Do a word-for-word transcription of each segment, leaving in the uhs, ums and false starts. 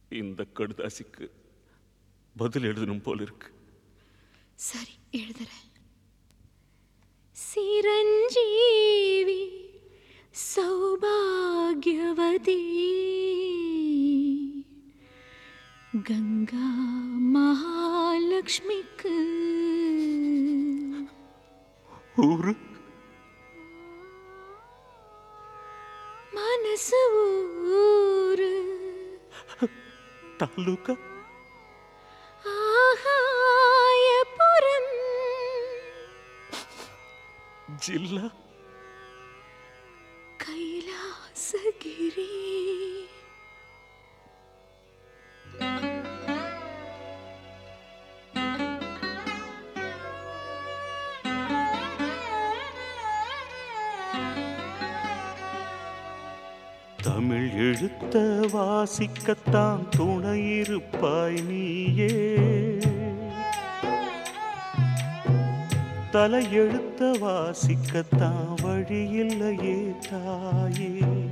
இந்த கடுதாசிக்கு பதில் எழுதணும் போல இருக்கு. சரி, எழுதுறேன். சிரஞ்சீவி சௌபாகியவதி கங்கா மகாலட்சுமிக்கு ஊரு மனசு ஊரு தாலுகா ஆகாயபுரம் ஜில்லா கைலாசகிரி. தமிழ் எழுத்த வாசிக்கத்தான் துணையிருப்பாய் நீயே, தலை எழுத்த வாசிக்கத்தான் வழியில்லையே தாயே.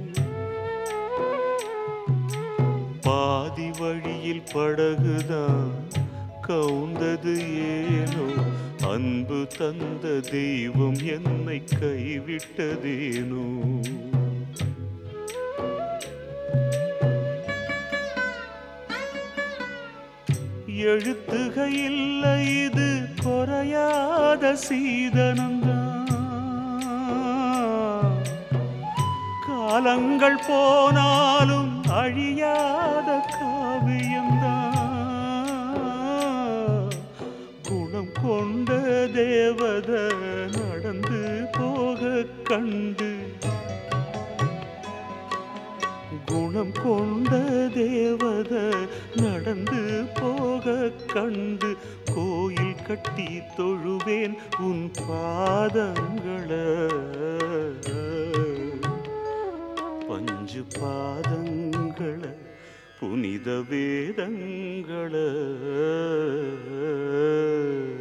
பாதி வழியில் படகுதான் கவுந்தது ஏனோ, அன்பு தந்த தெய்வம் என்னை கைவிட்டதேனோ. எழுத்துக இல்லை இது குறையாத சீதனந்தான், காலங்கள் போனாலும் அழியாத காவியந்தான். குணம் கொண்ட தேவத நடந்து போக கண்டு, குணம் கொண்ட தேவத நடந்து போக கண்டு, கோயில் கட்டி தொழுவேன் உன் பாதங்கள, பஞ்சு பாதங்கள புனித வேதங்கள.